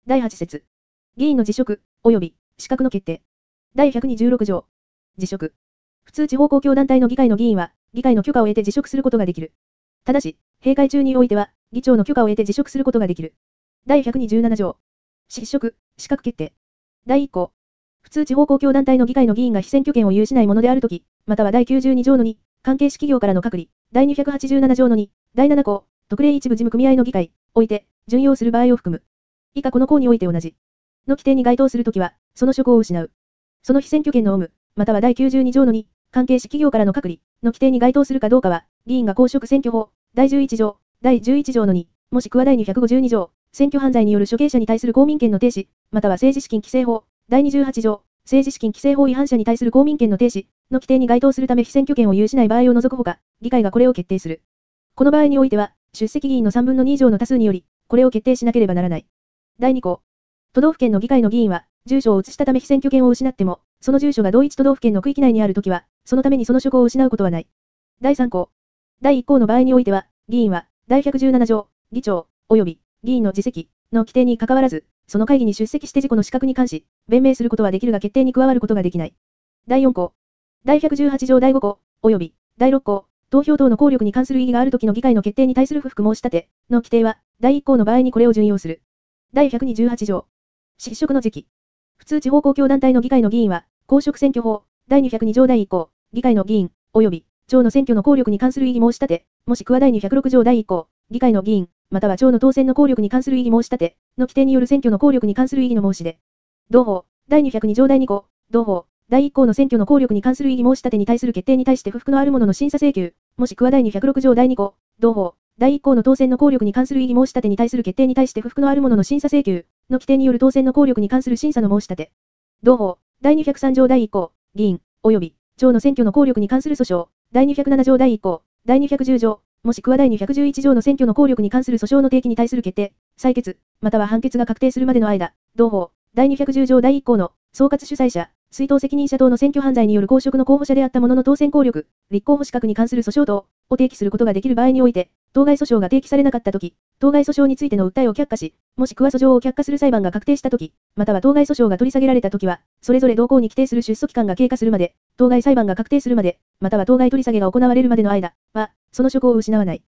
第8節。議員の辞職、及び資格の決定。第126条。辞職。普通地方公共団体の議会の議員は、議会の許可を得て辞職することができる。ただし、閉会中においては、議長の許可を得て辞職することができる。第127条。失職、資格決定。第1項。普通地方公共団体の議会の議員が被選挙権を有しないものであるとき、または第92条の2、関係市企業からの隔離、第287条の2、第7項、特例一部事務組合の議会、おいて、準用する場合を含む。以下この項において同じ。の規定に該当するときは、その職を失う。その被選挙権の有無、または第92条の2、関係市企業からの隔離、の規定に該当するかどうかは、議員が公職選挙法、第11条、第11条の2、もしくは第252条、選挙犯罪による処刑者に対する公民権の停止、または政治資金規正法、第28条、政治資金規正法違反者に対する公民権の停止、の規定に該当するため被選挙権を有しない場合を除くほか、議会がこれを決定する。この場合においては、出席議員の3分の2以上の多数により、これを決定しなければならない。第2項。都道府県の議会の議員は、住所を移したため被選挙権を失っても、その住所が同一都道府県の区域内にあるときは、そのためにその職を失うことはない。第3項。第1項の場合においては、議員は、第117条、議長、及び、議員の辞席、の規定に関わらず、その会議に出席して自己の資格に関し、弁明することはできるが決定に加わることができない。第4項。第118条第5項、及び、第6項、投票等の効力に関する異議があるときの議会の決定に対する不服申し立て、の規定は、第1項の場合にこれを準用する。第128条。失職の時期。普通地方公共団体の議会の議員は、公職選挙法、第202条第1項、議会の議員、及び、長の選挙の効力に関する異議申し立て、もしくは第206条第1項、議会の議員、または長の当選の効力に関する異議申し立て、の規定による選挙の効力に関する異議の申し出。同法、第202条第2項、同法、第1項の選挙の効力に関する異議申し立てに対する決定に対して不服のある者の審査請求、もしくは第206条第2項、同法、第1項の当選の効力に関する異議申し立てに対する決定に対して不服のある者の審査請求、の規定による当選の効力に関する審査の申し立て。同法、第203条第1項、議員、及び、長の選挙の効力に関する訴訟、第207条第1項、第210条、もしくは第211条の選挙の効力に関する訴訟の提起に対する決定、裁決、または判決が確定するまでの間、同法、第210条第1項の、総括主催者、出納責任者等の選挙犯罪による公職の候補者であった者の当選効力、立候補資格に関する訴訟等を提起することができる場合において、当該訴訟が提起されなかったとき、当該訴訟についての訴えを却下し、もしくは訴状を却下する裁判が確定したとき、または当該訴訟が取り下げられたときは、それぞれ同項に規定する出訴期間が経過するまで、当該裁判が確定するまで、または当該取り下げが行われるまでの間は、その職を失わない。